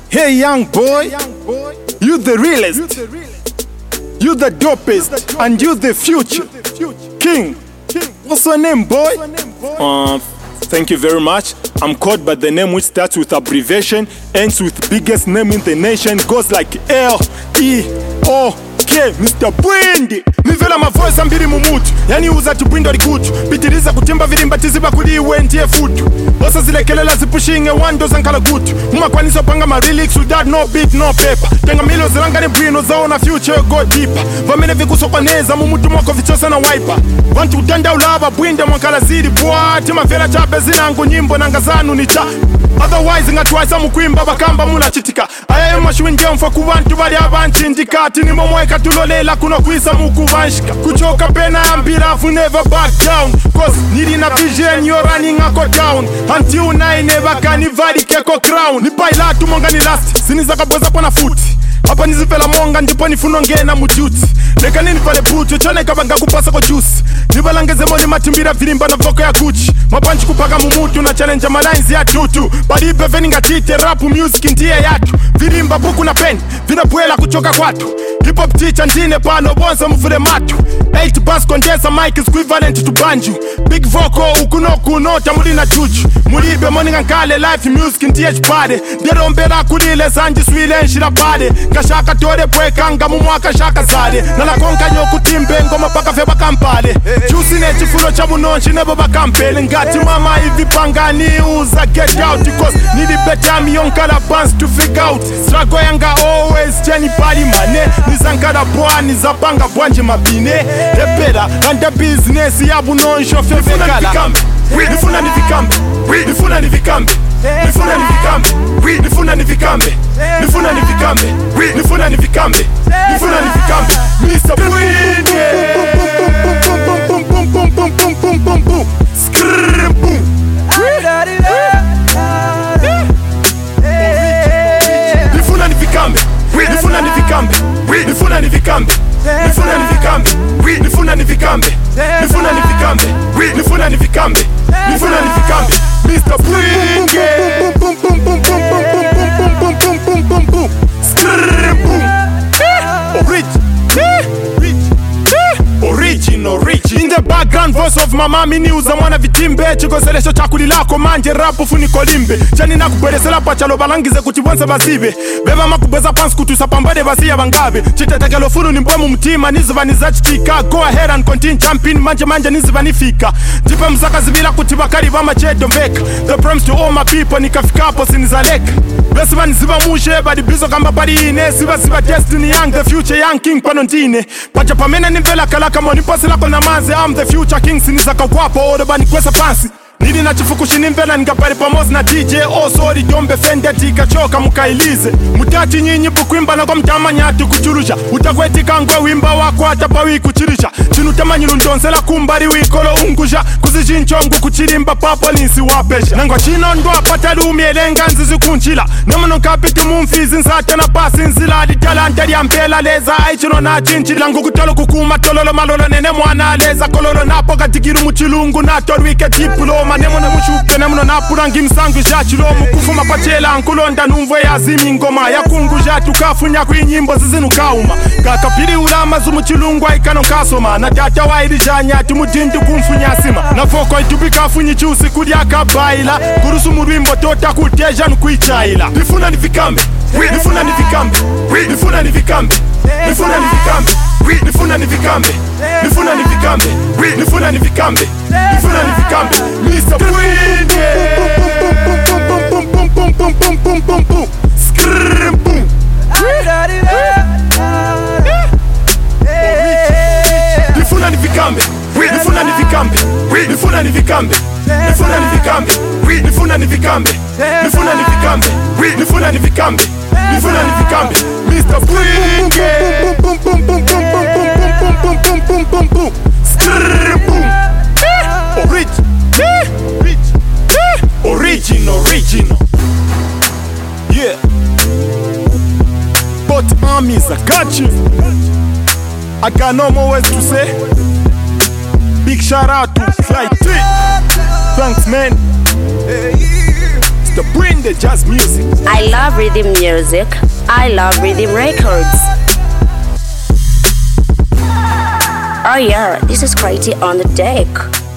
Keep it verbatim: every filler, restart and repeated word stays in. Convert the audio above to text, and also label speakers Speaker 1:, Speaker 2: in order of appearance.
Speaker 1: Hey young boy, you the realest, you the dopest, and you the future king. What's your name, boy? Uh, thank you very much. I'm called by the name which starts with abbreviation, ends with biggest name in the nation, goes like L E O K, Mister Bwindi. Nivela mavoice ambiri mumutu, yani uza tubwindo likutu, pitiriza kutimba virimba tiziba kuli iwe ntie futu. Osa zile kelela zipushinge wando zankala gutu, umakwaniso panga ma relics without no beat no paper. Tenga milo zilanga ni bwino zao na future go deeper. Vamene vikuso kwa neza mumutu mwako vichosa na wiper. Wantu utanda ulaba bwinde mwankala zidi bwa. Tima vela chape zinangu nyimbo nanga zanu ni cha. Otherwise nga twaisa mukwimba bakamba mula chitika. Ayayo mashuinje mfa kubantu bali abanchi indikati. Ni momweka tulolela kuno kuisa mukuvanshika. Kuchoka pena ambira fu never back down. Cause nili na vision you're running ako down. Until nine never can ivadi keko crown. Ni paila tu monga ni last. Siniza kaboza pona futi. Hapa nizifela monga ndipo nifunonge na mujuti. Neka nini pale putu chone kabanga kupasa kwa juice. Nibalangeze moni matimbira vilimba na voko ya Gucci. Mapanchi kupaka mumutu na challenge ma lines ya tutu. Balipe veninga tite rap music ndia yatu. Vilimba buku na pen vinabuela kuchoka kwatu. Hip hop teacher ndine pano bonza mfure matu. Eight bass condenser mic is equivalent to banjo. Big vocal ukuno kuno tamuli na chuchu. Mulibe moni ngankale live music ndia chpade. Derombela kudile sanji swile nshira pade. Kashaka tore pwekanga mumwaka shaka zade. Nala konka nyoku timbe ngoma paka feba kampale. Juicy ne chifulo cha munonchi nebo bakampele. Ngati mama hivi pangani uza get out. Because nili better mi yonkala bands to figure out. Struggle yanga always cheni pali mane. Nizankala bwa nizapanga bwanje mabine. Repera kanda business ya bunonsho fefekala. Nifuna nivikambe, nifuna nivikambe, nifuna nivikambe, nifuna nivikambe, nifuna nivikambe, nifuna nivikambe, nifuna nivikambe, Mister Bwindi. Boom boom boom boom boom boom boom boom, skrrr boom. Nifuna nivikambe, nifuna nivikambe, nifuna nivikambe, nifuna nivikambe, nifuna nivikambe, nifuna nivikambe, nifuna nivikambe, nifuna nivikambe, Mister Bwindi. Boom boom boom boom boom boom boom boom boom boom boom boom, skrrr boom. Original, original. In the background voice of my mami niuza mwana vitimbe. Chiko selesho chakuli lako manje rapu funiko limbe. Chani na kubweresela pachalo balangize kutibonse basibe. Beba makubweza pansi kutusa pambade basiya bangabe. Chitetekelo funu ni mbwemu mtima niziva nizachitika. Go ahead and continue jumping manje manje niziva nifika. Jipe mzaka zivila kutibakari vama chedo mbeka. The promise to all my people nikafika hapo sinizaleka. Besiva niziva mushe badi bizo kamba pari ine. Siva siva destiny young the future young king panondine. Pacha pamene nivela kalaka moni posi lako na manze. I'm the future king sinizaka kwapo ode bani kwesa fansi. Nili na chifukushi nimvela nikapari pamozi na D J. Oh sorry dombe fende tika choka mukailize. Mutachi nyinyi bukwimba na kwa mtama nyati kuchurusha. Utakwetika ngwe wimba wako atapa wikuchirisha. Chinu tamanyilu ndonsela kumbari wikolo ungusha. Kuzishinchongu kuchirimba papo ninsi wapesha. Nangwa chino ndo apatali umielenga nzizi kunchila. Nemono kapiti mumfizi nsate na pasi nzila. Di talanta di ampela leza aichino na chinchila. Ngu kutolo kukuma tololo malolo nene mwana leza. Kololo napo katikiru muchilungu na torwike tipulo. Manemo na mushuke nemono napurangi msangu shachilomu. Kufuma pachela nkulonda numvwe ya zimi ngoma. Ya kunguja tukafunya kwi nyimbo zizinu kauma. Kakapiri ulama zumu chilungu aikano kasoma. Na tata wa ilijanya timudindu kumfunya sima. Na foko itubika funyi chusi kudia kabaila. Kurusu murimbo tota kuteja nukuichaila. Nifuna nivikambe, nifuna nivikambe, nifuna nivikambe, nifuna nivikambe, nifuna nivikambe, nifuna nivikambe, nifuna nivikambe, nifuna nivikambe, Mister Bwindi. Boom boom boom boom boom boom boom boom boom, skrrr boom. Nifuna nivikambe, nifuna nivikambe, nifuna nivikambe, nifuna nivikambe, nifuna nivikambe, nifuna nivikambe, nifuna nivikambe, nifuna nivikambe, Mister Bwindi. Boom boom boom boom boom boom boom boom boom boom boom boom, skrrr boom. Original, original. Yeah. Both armies, I got you. I got no more words to say. Big shout out to Fly three. Thanks, man. It's the Bwindi Jazz Music.
Speaker 2: I love love rhythm music. I love rhythm records. Oh yeah, this is Crazy on the deck.